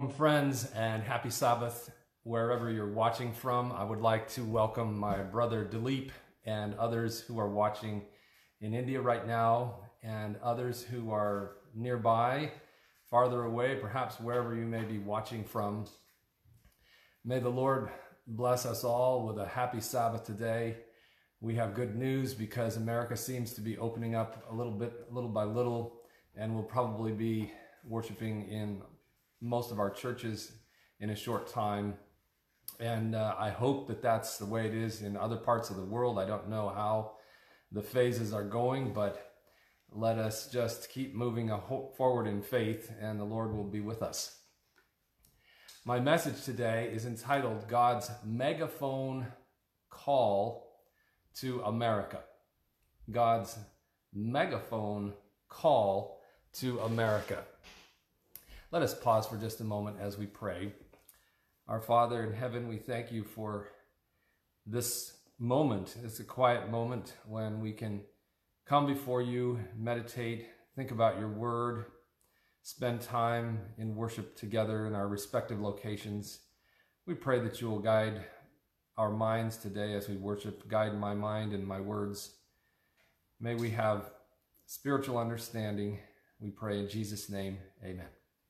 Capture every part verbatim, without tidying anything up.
Friends, and happy Sabbath wherever you're watching from. I would like to welcome my brother Dilip and others who are watching in India right now, and others who are nearby, farther away, perhaps wherever you may be watching from. May the Lord bless us all with a happy Sabbath today. We have good news because America seems to be opening up a little bit, little by little, and we'll probably be worshiping in most of our churches in a short time. And uh, I hope that that's the way it is in other parts of the world. I don't know how the phases are going, but let us just keep moving forward in faith, and the Lord will be with us. My message today is entitled God's Megaphone Call to America. God's Megaphone Call to America. Let us pause for just a moment as we pray. Our Father in heaven, we thank you for this moment. It's a quiet moment when we can come before you, meditate, think about your word, spend time in worship together in our respective locations. We pray that you will guide our minds today as we worship, guide my mind and my words. May we have spiritual understanding. We pray in Jesus' name, amen.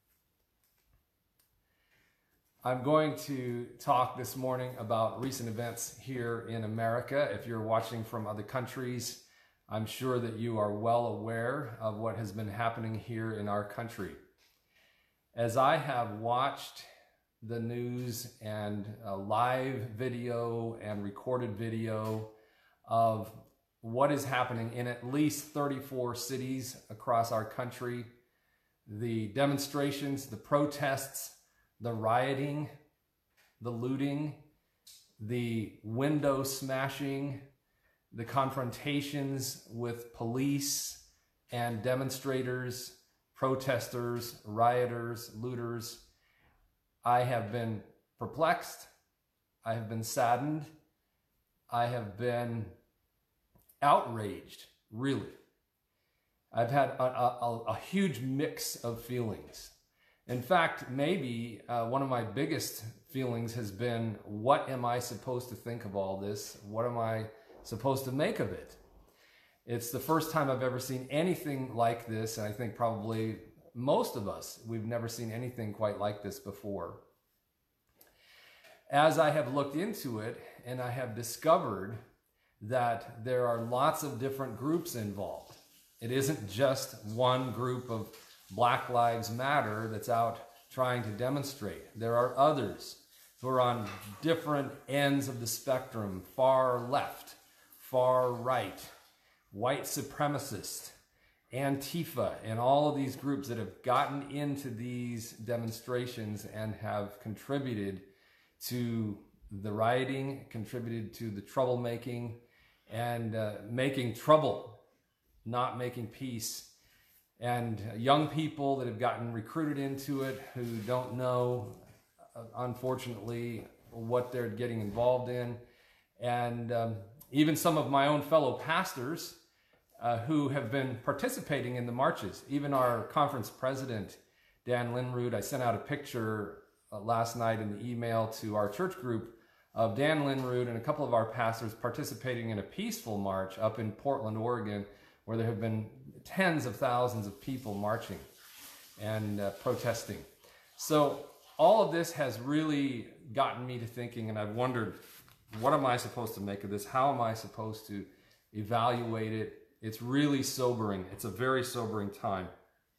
I'm going to talk this morning about recent events here in America. If you're watching from other countries, I'm sure that you are well aware of what has been happening here in our country. As I have watched the news and a live video and recorded video of what is happening in at least thirty-four cities across our country, the demonstrations, the protests, the rioting, the looting, the window smashing, the confrontations with police and demonstrators, protesters, rioters, looters. I have been perplexed. I have been saddened. I have been outraged, really. I've had a, a, a huge mix of feelings. In fact, maybe uh, one of my biggest feelings has been, what am I supposed to think of all this? What am I supposed to make of it? It's the first time I've ever seen anything like this, and I think probably most of us, we've never seen anything quite like this before. As I have looked into it, and I have discovered that there are lots of different groups involved. It isn't just one group of Black Lives Matter that's out trying to demonstrate. There are others who are on different ends of the spectrum, far left, far right, white supremacist, Antifa, and all of these groups that have gotten into these demonstrations and have contributed to the rioting, contributed to the troublemaking, and uh, making trouble, not making peace. And young people that have gotten recruited into it who don't know, uh, unfortunately, what they're getting involved in. And um, even some of my own fellow pastors uh, who have been participating in the marches. Even our conference president, Dan Linrud, I sent out a picture uh, last night in the email to our church group of Dan Linrud and a couple of our pastors participating in a peaceful march up in Portland, Oregon, where there have been tens of thousands of people marching and uh, protesting. So all of this has really gotten me to thinking, and I've wondered, what am I supposed to make of this? How am I supposed to evaluate it? It's really sobering. It's a very sobering time.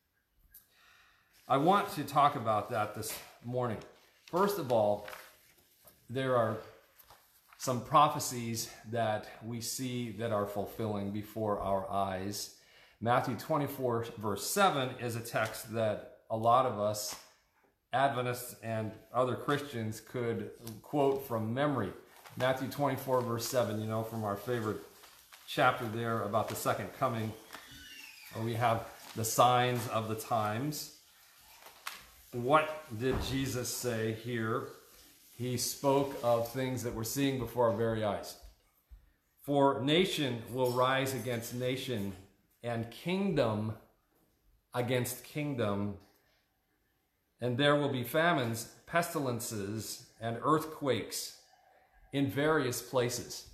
I want to talk about that this morning. First of all, there are some prophecies that we see that are fulfilling before our eyes. Matthew twenty-four verse seven is a text that a lot of us Adventists and other Christians could quote from memory. Matthew twenty-four verse seven, you know, from our favorite chapter there about the second coming, where we have the signs of the times. What did Jesus say here? He spoke of things that we're seeing before our very eyes. For nation will rise against nation, and kingdom against kingdom, and there will be famines, pestilences, and earthquakes in various places.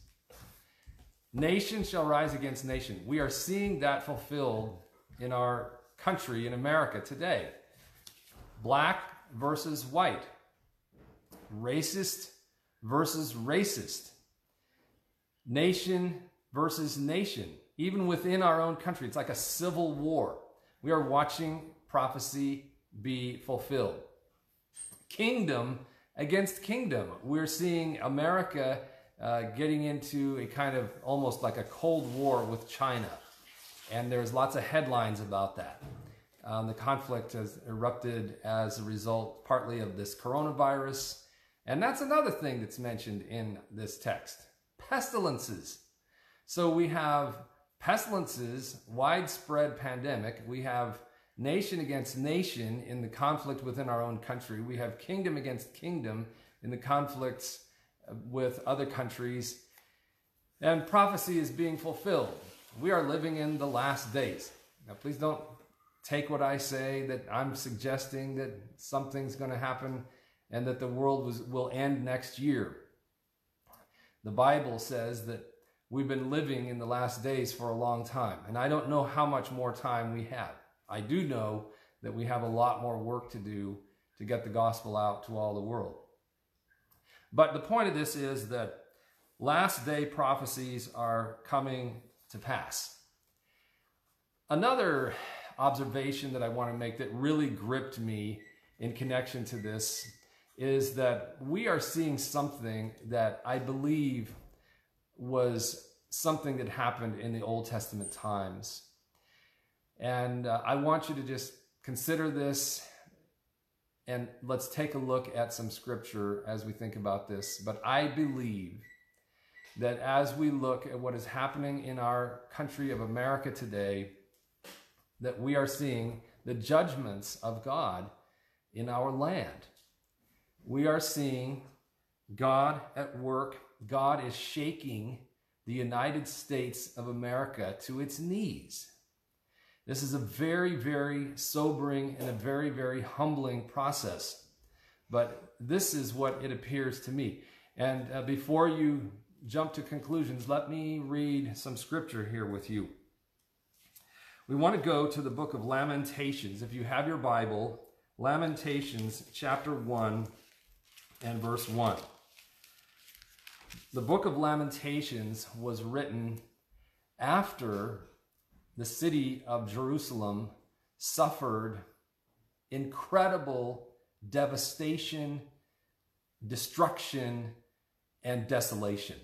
Nation shall rise against nation. We are seeing that fulfilled in our country, in America today. Black versus white. Racist versus racist. Nation versus nation. Even within our own country, it's like a civil war. We are watching prophecy be fulfilled. Kingdom against kingdom. We're seeing America uh, getting into a kind of almost like a Cold War with China. And there's lots of headlines about that. Um, the conflict has erupted as a result partly of this coronavirus. And that's another thing that's mentioned in this text. Pestilences. So we have pestilences, widespread pandemic. We have nation against nation in the conflict within our own country. We have kingdom against kingdom in the conflicts with other countries. And prophecy is being fulfilled. We are living in the last days. Now, please don't take what I say that I'm suggesting that something's going to happen and that the world was, will end next year. The Bible says that we've been living in the last days for a long time, and I don't know how much more time we have. I do know that we have a lot more work to do to get the gospel out to all the world. But the point of this is that last day prophecies are coming to pass. Another observation that I want to make that really gripped me in connection to this is that we are seeing something that I believe was something that happened in the Old Testament times. And uh, I want you to just consider this, and let's take a look at some scripture as we think about this. But I believe that as we look at what is happening in our country of America today, that we are seeing the judgments of God in our land. We are seeing God at work. God is shaking the United States of America to its knees. This is a very, very sobering and a very, very humbling process. But this is what it appears to me. And uh, before you jump to conclusions, let me read some scripture here with you. We want to go to the book of Lamentations. If you have your Bible, Lamentations chapter one and verse one. The book of Lamentations was written after the city of Jerusalem suffered incredible devastation, destruction, and desolation.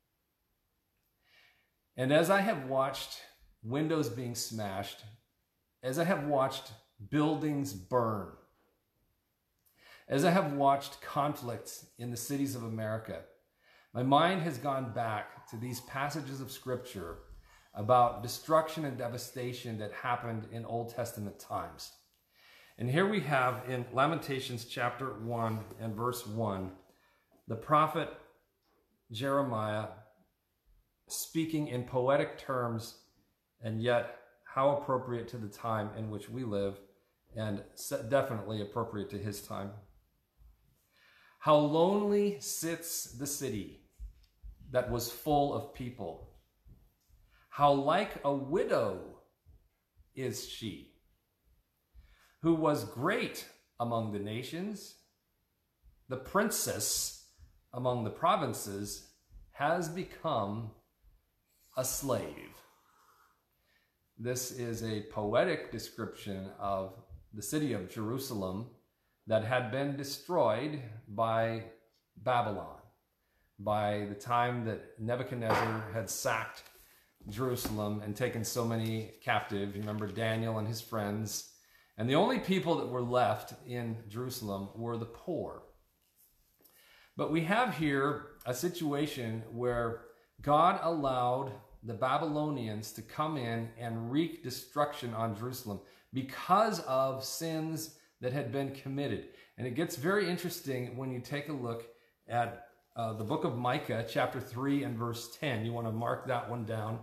And as I have watched windows being smashed, as I have watched buildings burn, as I have watched conflicts in the cities of America, my mind has gone back to these passages of scripture about destruction and devastation that happened in Old Testament times. And here we have in Lamentations chapter one and verse one, the prophet Jeremiah speaking in poetic terms, and yet how appropriate to the time in which we live, and definitely appropriate to his time. How lonely sits the city that was full of people. How like a widow is she, who was great among the nations, the princess among the provinces, has become a slave. This is a poetic description of the city of Jerusalem that had been destroyed by Babylon, by the time that Nebuchadnezzar had sacked Jerusalem and taken so many captive. You remember Daniel and his friends. And the only people that were left in Jerusalem were the poor. But we have here a situation where God allowed the Babylonians to come in and wreak destruction on Jerusalem because of sins that had been committed. And it gets very interesting when you take a look at uh, the book of Micah, chapter three and verse ten. You want to mark that one down.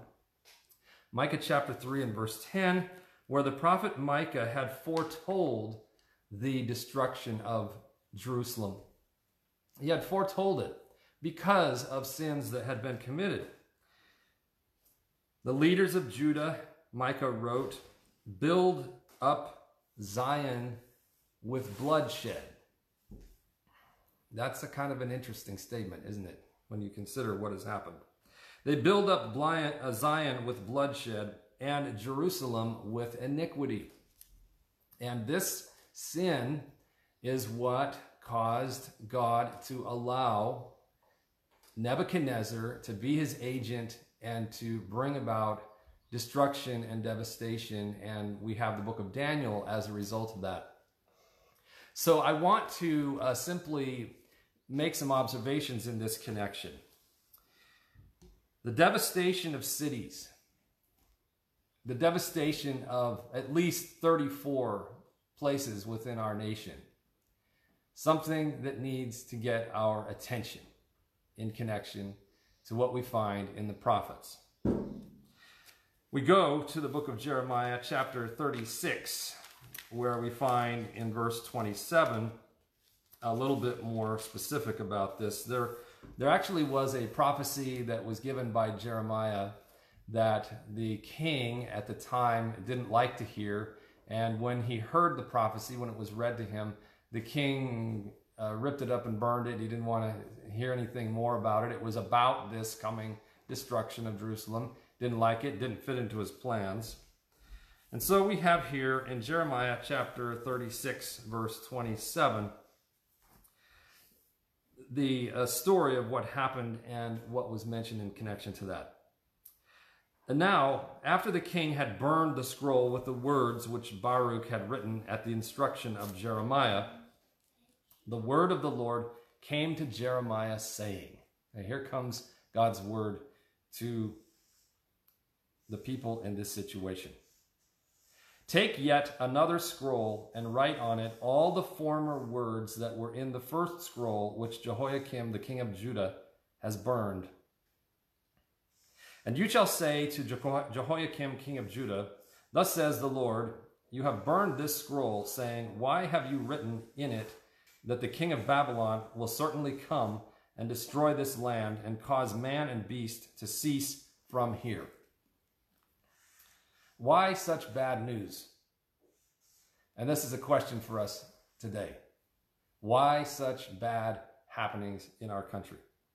Micah chapter three and verse ten, where the prophet Micah had foretold the destruction of Jerusalem. He had foretold it because of sins that had been committed. The leaders of Judah, Micah wrote, build up Zion with bloodshed. That's a kind of an interesting statement, isn't it, when you consider what has happened? They build up Zion with bloodshed and Jerusalem with iniquity. And this sin is what caused God to allow Nebuchadnezzar to be his agent and to bring about destruction and devastation. And we have the book of Daniel as a result of that. So I want to uh, simply make some observations in this connection. The devastation of cities, the devastation of at least thirty-four places within our nation, something that needs to get our attention in connection to what we find in the prophets. We go to the book of Jeremiah, chapter thirty-six, where we find in verse twenty-seven a little bit more specific about this. There, there actually was a prophecy that was given by Jeremiah that the king at the time didn't like to hear. And when he heard the prophecy, when it was read to him, the king uh, ripped it up and burned it. He didn't want to hear anything more about it. It was about this coming destruction of Jerusalem. Didn't like it, didn't fit into his plans. And so we have here in Jeremiah chapter thirty-six, verse twenty-seven, the uh, story of what happened and what was mentioned in connection to that. And now, after the king had burned the scroll with the words which Baruch had written at the instruction of Jeremiah, the word of the Lord came to Jeremiah saying, and here comes God's word to the people in this situation. Take yet another scroll and write on it all the former words that were in the first scroll which Jehoiakim the king of Judah has burned. And you shall say to Jehoiakim king of Judah, thus says the Lord, you have burned this scroll, saying, why have you written in it that the king of Babylon will certainly come and destroy this land and cause man and beast to cease from here? Why such bad news? And this is a question for us today. Why such bad happenings in our country?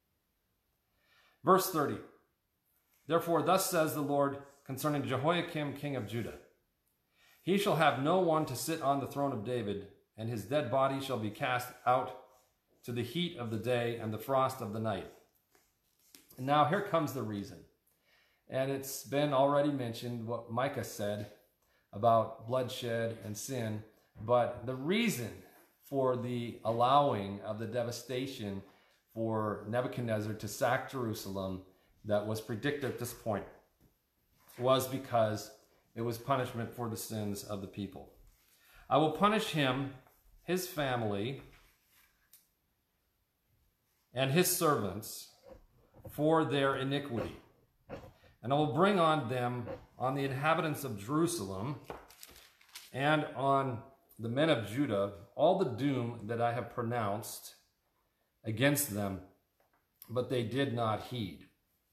Verse thirty. Therefore, thus says the Lord concerning Jehoiakim, king of Judah. He shall have no one to sit on the throne of David, and his dead body shall be cast out to the heat of the day and the frost of the night. And now here comes the reason. And it's been already mentioned what Micah said about bloodshed and sin. But the reason for the allowing of the devastation for Nebuchadnezzar to sack Jerusalem that was predicted at this point was because it was punishment for the sins of the people. I will punish him, his family, and his servants for their iniquity. And I will bring on them, on the inhabitants of Jerusalem, and on the men of Judah, all the doom that I have pronounced against them, but they did not heed.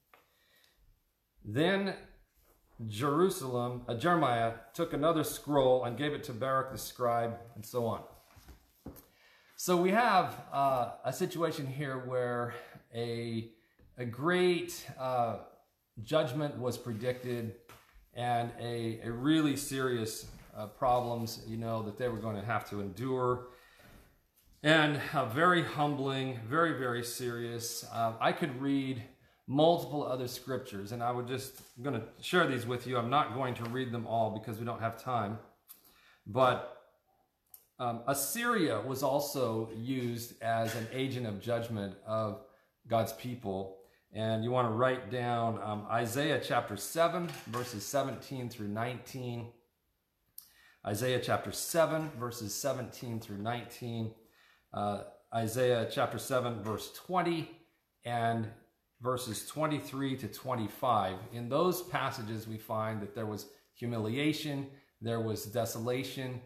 Then Jerusalem, uh, Jeremiah took another scroll and gave it to Baruch the scribe, and so on. So we have uh, a situation here where a, a great uh, judgment was predicted, and a, a really serious uh, problems, you know, that they were going to have to endure. And uh, very humbling, very, very serious. Uh, I could read multiple other scriptures, and I would just, I'm going to share these with you. I'm not going to read them all because we don't have time. But um, Assyria was also used as an agent of judgment of God's people. And you want to write down um, Isaiah chapter seven, verses seventeen through nineteen. Isaiah chapter seven, verses seventeen through nineteen. Uh, Isaiah chapter seven, verse twenty, and verses twenty-three to twenty-five. In those passages, we find that there was humiliation, there was desolation,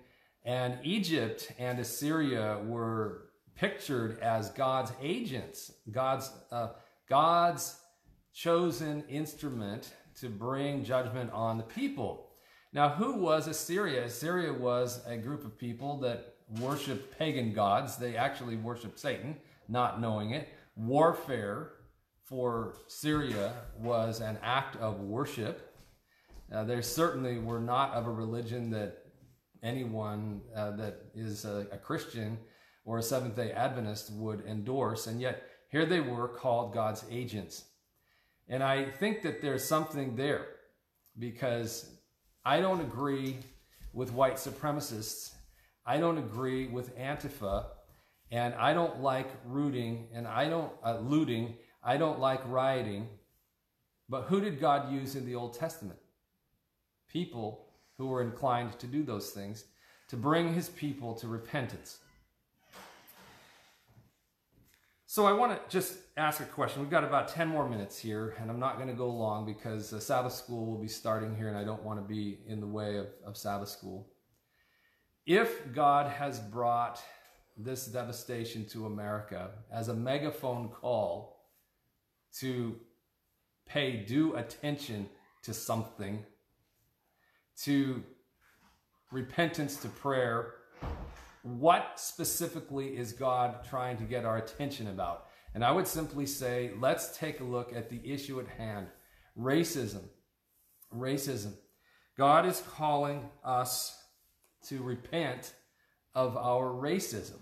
And Egypt and Assyria were pictured as God's agents, God's, uh, God's chosen instrument to bring judgment on the people. Now, who was Assyria? Assyria was a group of people that worshiped pagan gods. They actually worshiped Satan, not knowing it. Warfare for Syria was an act of worship. Uh, they certainly were not of a religion that anyone uh, that is a, a Christian or a Seventh-day Adventist would endorse, and yet here they were called God's agents. And I think that there's something there, because I don't agree with white supremacists. I don't agree with Antifa, and I don't like rooting, and I don't uh, looting. I don't like rioting. But who did God use in the Old Testament? People who were inclined to do those things, to bring his people to repentance. So I want to just ask a question. We've got about ten more minutes here, and I'm not going to go long because uh, Sabbath school will be starting here, and I don't want to be in the way of, of Sabbath school. If God has brought this devastation to America as a megaphone call to pay due attention to something, to repentance, to prayer, what specifically is God trying to get our attention about? And I would simply say, let's take a look at the issue at hand. Racism. Racism. God is calling us to repent of our racism.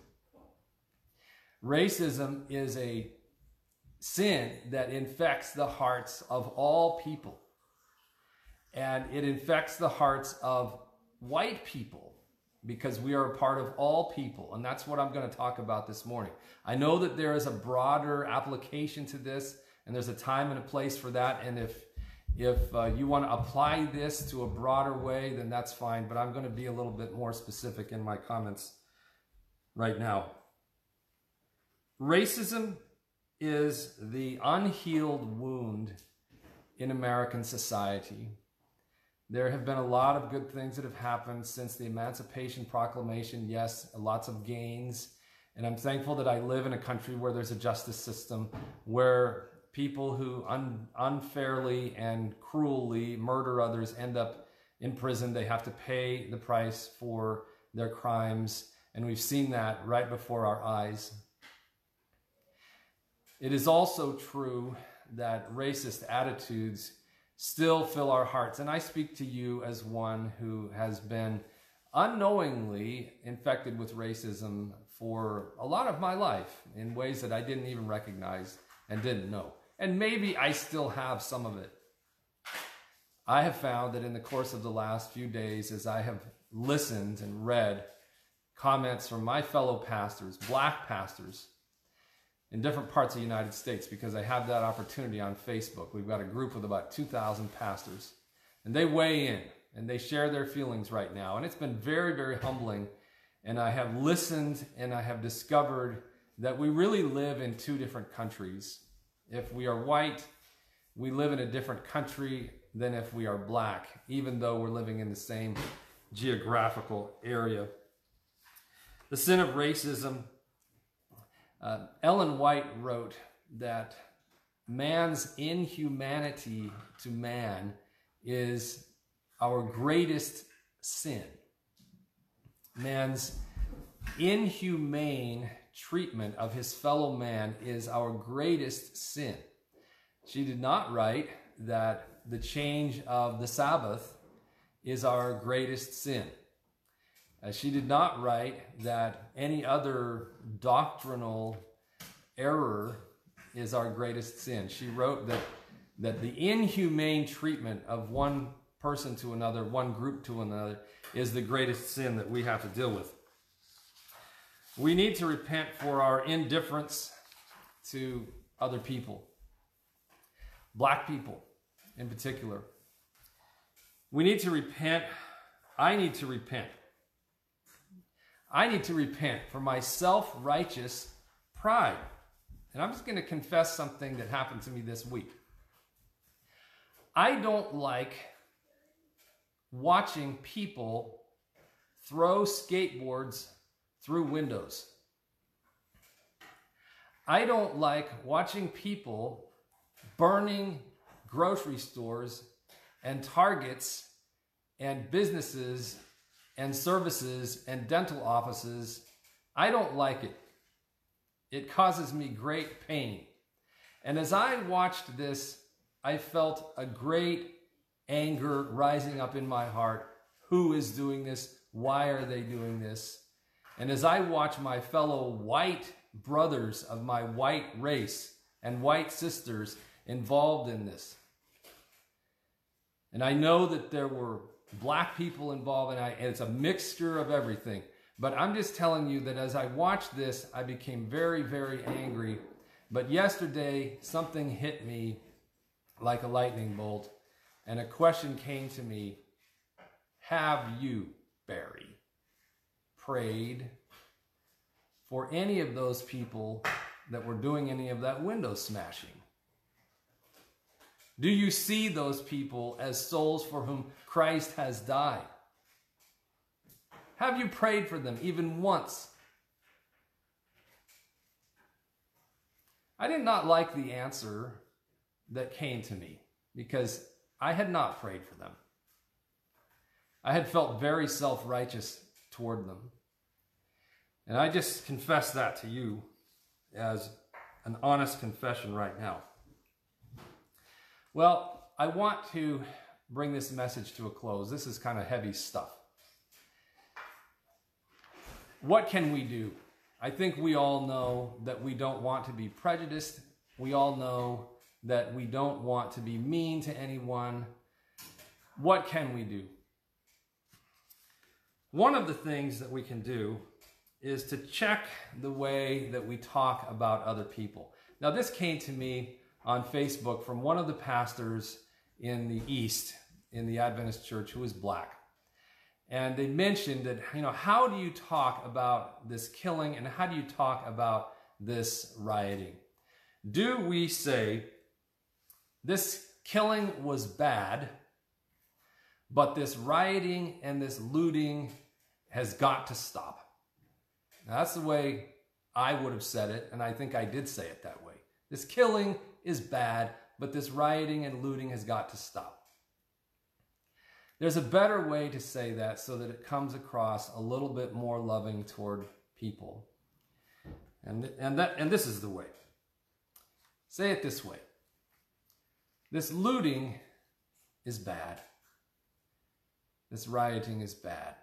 Racism is a sin that infects the hearts of all people. And it infects the hearts of white people, because we are a part of all people. And that's what I'm going to talk about this morning. I know that there is a broader application to this, and there's a time and a place for that. And if, if uh, you want to apply this to a broader way, then that's fine. But I'm going to be a little bit more specific in my comments right now. Racism is the unhealed wound in American society. There have been a lot of good things that have happened since the Emancipation Proclamation. Yes, lots of gains. And I'm thankful that I live in a country where there's a justice system, where people who un unfairly and cruelly murder others end up in prison. They have to pay the price for their crimes. And we've seen that right before our eyes. It is also true that racist attitudes still fill our hearts. And I speak to you as one who has been unknowingly infected with racism for a lot of my life in ways that I didn't even recognize and didn't know. And maybe I still have some of it. I have found that in the course of the last few days, as I have listened and read comments from my fellow pastors, black pastors, in different parts of the United States, because I have that opportunity on Facebook. We've got a group with about two thousand pastors, and they weigh in and they share their feelings right now. And it's been very, very humbling. And I have listened and I have discovered that we really live in two different countries. If we are white, we live in a different country than if we are black, even though we're living in the same geographical area. The sin of racism. Uh, Ellen White wrote that man's inhumanity to man is our greatest sin. Man's inhumane treatment of his fellow man is our greatest sin. She did not write that the change of the Sabbath is our greatest sin. Uh, she did not write that any other doctrinal error is our greatest sin. She wrote that, that the inhumane treatment of one person to another, one group to another, is the greatest sin that we have to deal with. We need to repent for our indifference to other people, black people in particular. We need to repent. I need to repent. I need to repent for my self-righteous pride. And I'm just going to confess something that happened to me this week. I don't like watching people throw skateboards through windows. I don't like watching people burning grocery stores and Targets and businesses and services and dental offices. I don't like it. It causes me great pain. And as I watched this, I felt a great anger rising up in my heart. Who is doing this? Why are they doing this? And as I watch my fellow white brothers of my white race and white sisters involved in this, and I know that there were black people involved, and, I, and it's a mixture of everything. But I'm just telling you that as I watched this, I became very, very angry. But yesterday, something hit me like a lightning bolt, and a question came to me. Have you, Barry, prayed for any of those people that were doing any of that window smashing? Do you see those people as souls for whom Christ has died? Have you prayed for them even once? I did not like the answer that came to me because I had not prayed for them. I had felt very self-righteous toward them. And I just confess that to you as an honest confession right now. Well, I want to bring this message to a close. This is kind of heavy stuff. What can we do? I think we all know that we don't want to be prejudiced. We all know that we don't want to be mean to anyone. What can we do? One of the things that we can do is to check the way that we talk about other people. Now, this came to me on Facebook from one of the pastors in the East, in the Adventist church, who is black. And they mentioned that, you know, how do you talk about this killing and how do you talk about this rioting? Do we say this killing was bad, but this rioting and this looting has got to stop? Now, that's the way I would have said it, and I think I did say it that way. This killing is bad, but this rioting and looting has got to stop. There's a better way to say that so that it comes across a little bit more loving toward people. And, and, that, and this is the way. Say it this way. This looting is bad. This rioting is bad.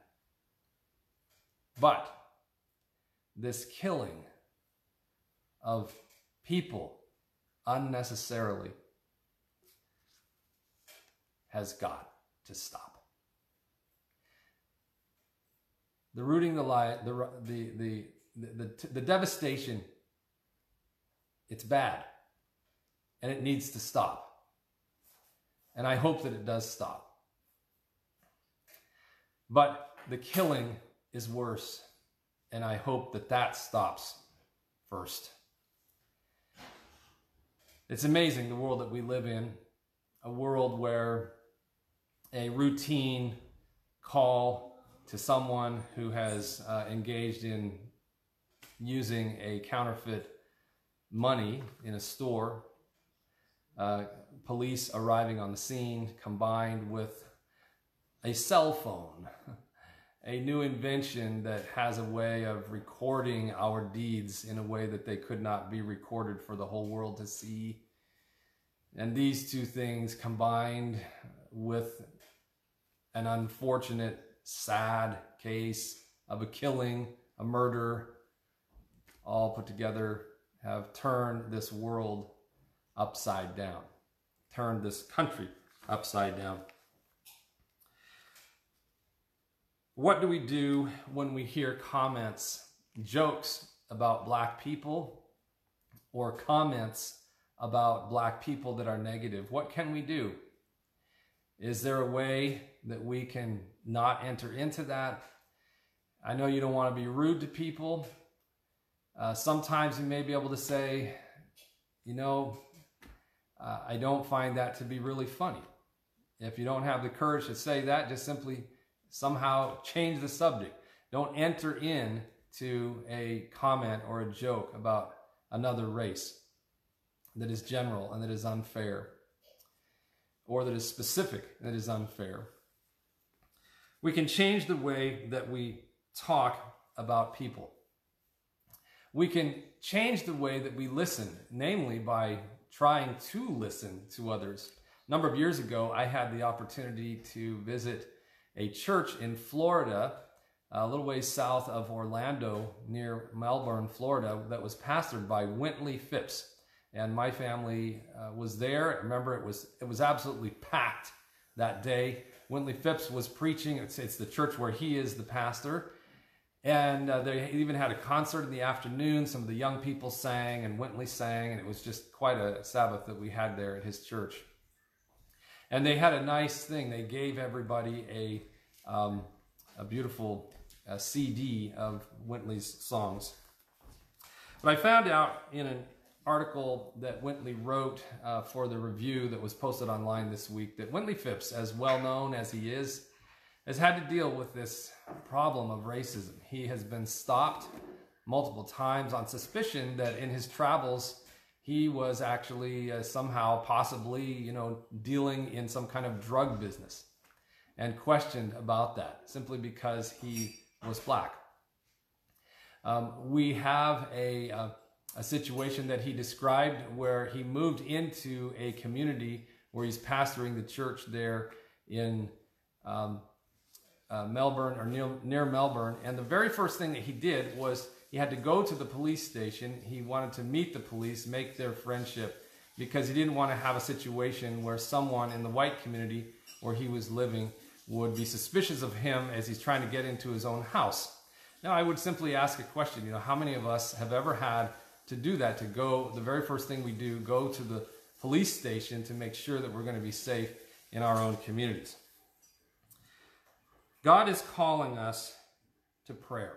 But this killing of people unnecessarily has got to stop. The rooting, the lie, the the the the, the, the devastation, it's bad, and it needs to stop. And I hope that it does stop. But the killing is worse, and I hope that that stops first. It's amazing the world that we live in, a world where a routine call to someone who has uh, engaged in using a counterfeit money in a store, uh, police arriving on the scene combined with a cell phone, a new invention that has a way of recording our deeds in a way that they could not be recorded for the whole world to see. And these two things combined with an unfortunate, sad case of a killing, a murder, all put together, have turned this world upside down, turned this country upside down. What do we do when we hear comments, jokes about black people, or comments about black people that are negative? What can we do? Is there a way that we can not enter into that? I know you don't want to be rude to people. Uh, sometimes you may be able to say, you know, uh, I don't find that to be really funny. If you don't have the courage to say that, just simply Somehow change the subject. Don't enter in to a comment or a joke about another race that is general and that is unfair, or that is specific and that is unfair. We can change the way that we talk about people. We can change the way that we listen, namely by trying to listen to others. A number of years ago, I had the opportunity to visit a church in Florida, a little ways south of Orlando, near Melbourne, Florida, that was pastored by Wintley Phipps. And my family uh, was there. I remember it was it was absolutely packed that day. Wintley Phipps was preaching. It's, it's the church where he is the pastor. And uh, they even had a concert in the afternoon. Some of the young people sang and Wintley sang. And it was just quite a Sabbath that we had there at his church. And they had a nice thing. They gave everybody a, um, a beautiful uh, C D of Wintley's songs. But I found out in an article that Wintley wrote uh, for the review that was posted online this week that Wintley Phipps, as well known as he is, has had to deal with this problem of racism. He has been stopped multiple times on suspicion that in his travels he was actually uh, somehow possibly, you know, dealing in some kind of drug business, and questioned about that simply because he was black. Um, we have a, a, a situation that he described where he moved into a community where he's pastoring the church there in um, uh, Melbourne, or near, near Melbourne. And the very first thing that he did was he had to go to the police station. He wanted to meet the police, make their friendship, because he didn't want to have a situation where someone in the white community where he was living would be suspicious of him as he's trying to get into his own house. Now, I would simply ask a question, you know, how many of us have ever had to do that, to go, the very first thing we do, go to the police station to make sure that we're going to be safe in our own communities? God is calling us to prayer.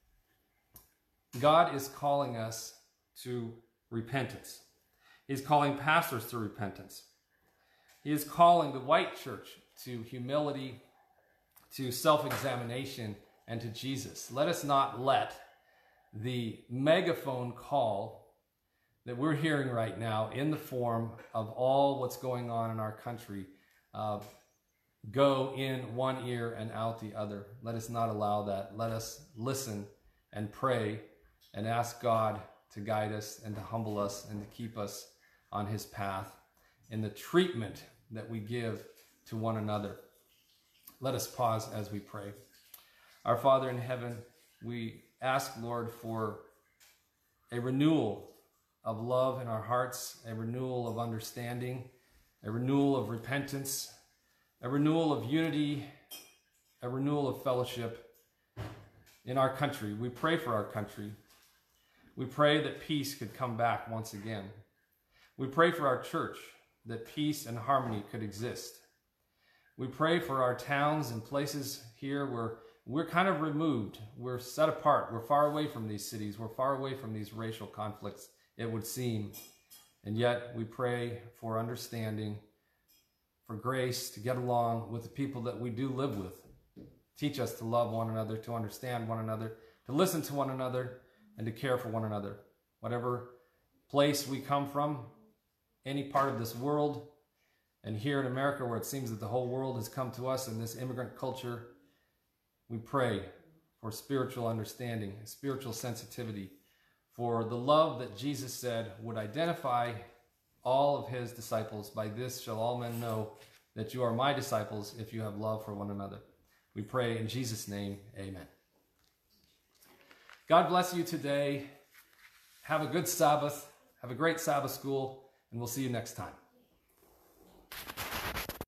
God is calling us to repentance. He's calling pastors to repentance. He is calling the white church to humility, to self-examination, and to Jesus. Let us not let the megaphone call that we're hearing right now in the form of all what's going on in our country uh, go in one ear and out the other. Let us not allow that. Let us listen and pray and ask God to guide us and to humble us and to keep us on his path in the treatment that we give to one another. Let us pause as we pray. Our Father in heaven, we ask, Lord, for a renewal of love in our hearts, a renewal of understanding, a renewal of repentance, a renewal of unity, a renewal of fellowship in our country. We pray for our country. We pray that peace could come back once again. We pray for our church, that peace and harmony could exist. We pray for our towns and places here where we're kind of removed. We're set apart. We're far away from these cities. We're far away from these racial conflicts, it would seem. And yet we pray for understanding, for grace to get along with the people that we do live with. Teach us to love one another, to understand one another, to listen to one another, and to care for one another. Whatever place we come from, any part of this world, and here in America where it seems that the whole world has come to us in this immigrant culture, we pray for spiritual understanding, spiritual sensitivity, for the love that Jesus said would identify all of his disciples. By this shall all men know that you are my disciples, if you have love for one another. We pray in Jesus' name, amen. God bless you today. Have a good Sabbath. Have a great Sabbath school, and we'll see you next time.